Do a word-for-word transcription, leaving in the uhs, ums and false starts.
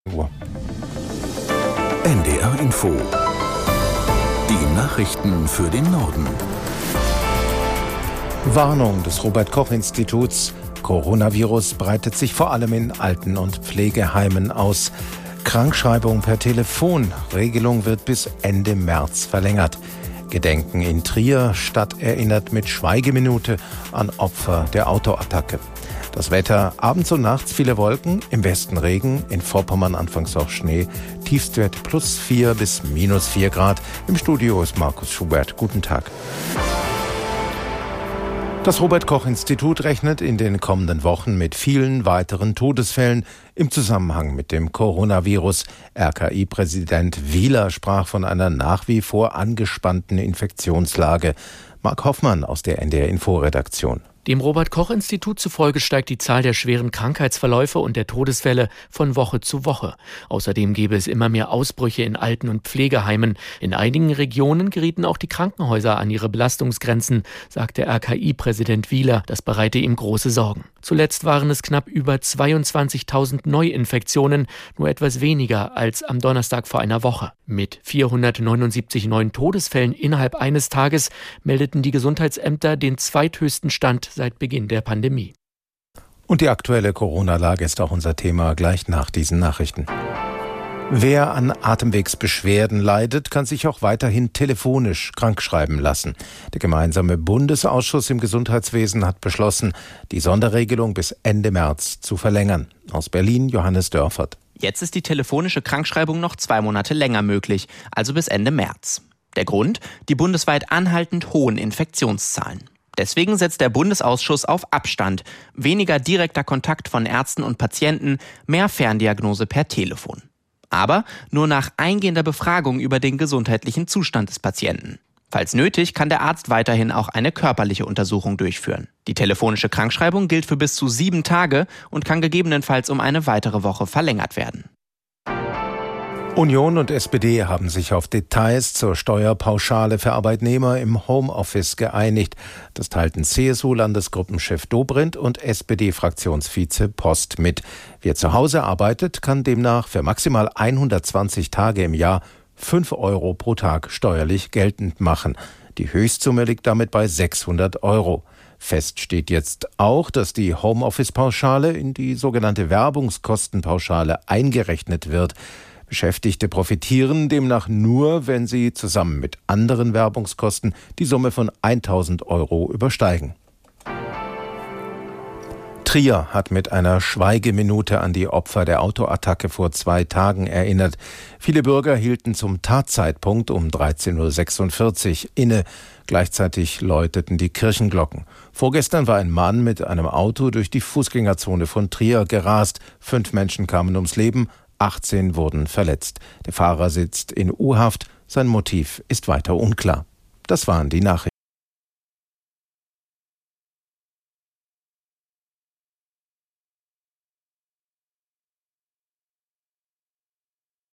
N D R Info. Die Nachrichten für den Norden. Warnung des Robert-Koch-Instituts. Coronavirus breitet sich vor allem in Alten- und Pflegeheimen aus. Krankschreibung per Telefon. Regelung wird bis Ende März verlängert. Gedenken in Trier. Stadt erinnert mit Schweigeminute an Opfer der Autoattacke. Das Wetter, abends und nachts viele Wolken, im Westen Regen, in Vorpommern anfangs auch Schnee, Tiefstwert plus vier bis minus vier Grad. Im Studio ist Markus Schubert. Guten Tag. Das Robert-Koch-Institut rechnet in den kommenden Wochen mit vielen weiteren Todesfällen im Zusammenhang mit dem Coronavirus. R K I-Präsident Wieler sprach von einer nach wie vor angespannten Infektionslage. Marc Hoffmann aus der N D R-Info-Redaktion. Dem Robert-Koch-Institut zufolge steigt die Zahl der schweren Krankheitsverläufe und der Todesfälle von Woche zu Woche. Außerdem gäbe es immer mehr Ausbrüche in Alten- und Pflegeheimen. In einigen Regionen gerieten auch die Krankenhäuser an ihre Belastungsgrenzen, sagte R K I-Präsident Wieler. Das bereite ihm große Sorgen. Zuletzt waren es knapp über zweiundzwanzigtausend Neuinfektionen, nur etwas weniger als am Donnerstag vor einer Woche. Mit vierhundertneunundsiebzig neuen Todesfällen innerhalb eines Tages meldeten die Gesundheitsämter den zweithöchsten Stand seit Beginn der Pandemie. Und die aktuelle Corona-Lage ist auch unser Thema gleich nach diesen Nachrichten. Wer an Atemwegsbeschwerden leidet, kann sich auch weiterhin telefonisch krankschreiben lassen. Der gemeinsame Bundesausschuss im Gesundheitswesen hat beschlossen, die Sonderregelung bis Ende März zu verlängern. Aus Berlin Johannes Dörfert. Jetzt ist die telefonische Krankschreibung noch zwei Monate länger möglich, also bis Ende März. Der Grund? Die bundesweit anhaltend hohen Infektionszahlen. Deswegen setzt der Bundesausschuss auf Abstand, weniger direkter Kontakt von Ärzten und Patienten, mehr Ferndiagnose per Telefon. Aber nur nach eingehender Befragung über den gesundheitlichen Zustand des Patienten. Falls nötig, kann der Arzt weiterhin auch eine körperliche Untersuchung durchführen. Die telefonische Krankschreibung gilt für bis zu sieben Tage und kann gegebenenfalls um eine weitere Woche verlängert werden. Union und S P D haben sich auf Details zur Steuerpauschale für Arbeitnehmer im Homeoffice geeinigt. Das teilten C S U-Landesgruppenchef Dobrindt und S P D-Fraktionsvize Post mit. Wer zu Hause arbeitet, kann demnach für maximal hundertzwanzig Tage im Jahr fünf Euro pro Tag steuerlich geltend machen. Die Höchstsumme liegt damit bei sechshundert Euro. Fest steht jetzt auch, dass die Homeoffice-Pauschale in die sogenannte Werbungskostenpauschale eingerechnet wird. Beschäftigte profitieren demnach nur, wenn sie zusammen mit anderen Werbungskosten die Summe von tausend Euro übersteigen. Trier hat mit einer Schweigeminute an die Opfer der Autoattacke vor zwei Tagen erinnert. Viele Bürger hielten zum Tatzeitpunkt um dreizehn Uhr sechsundvierzig inne. Gleichzeitig läuteten die Kirchenglocken. Vorgestern war ein Mann mit einem Auto durch die Fußgängerzone von Trier gerast. Fünf Menschen kamen ums Leben, achtzehn wurden verletzt. Der Fahrer sitzt in U-Haft. Sein Motiv ist weiter unklar. Das waren die Nachrichten.